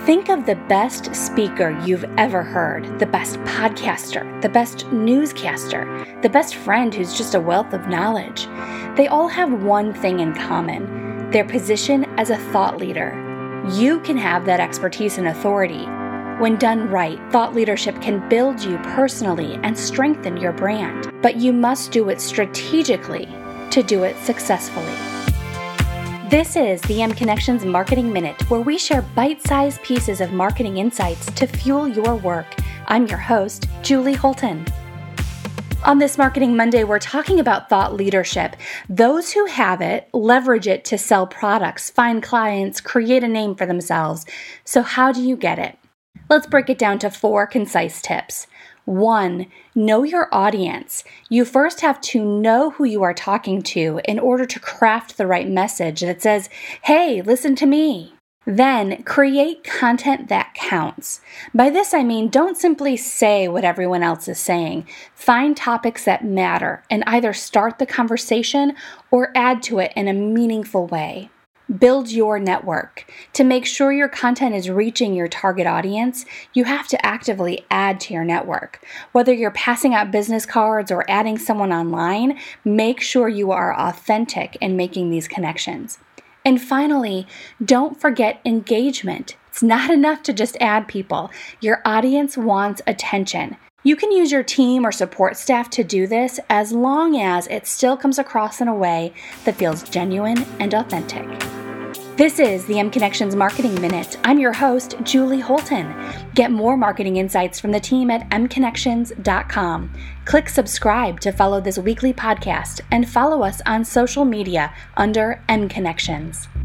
Think of the best speaker you've ever heard, the best podcaster, the best newscaster, the best friend who's just a wealth of knowledge. They all have one thing in common: their position as a thought leader. You can have that expertise and authority. When done right, thought leadership can build you personally and strengthen your brand, but you must do it strategically to do it successfully. This is the mConnections Marketing Minute, where we share bite-sized pieces of marketing insights to fuel your work. I'm your host, Julie Holton. On this Marketing Monday, we're talking about thought leadership. Those who have it leverage it to sell products, find clients, create a name for themselves. So how do you get it? Let's break it down to 4 concise tips. 1, know your audience. You first have to know who you are talking to in order to craft the right message that says, "Hey, listen to me." Then, create content that counts. By this I mean, don't simply say what everyone else is saying. Find topics that matter and either start the conversation or add to it in a meaningful way. Build your network. To make sure your content is reaching your target audience, you have to actively add to your network. Whether you're passing out business cards or adding someone online, make sure you are authentic in making these connections. And finally, don't forget engagement. It's not enough to just add people. Your audience wants attention. You can use your team or support staff to do this as long as it still comes across in a way that feels genuine and authentic. This is the mConnections Marketing Minute. I'm your host, Julie Holton. Get more marketing insights from the team at mconnections.com. Click subscribe to follow this weekly podcast and follow us on social media under mConnections.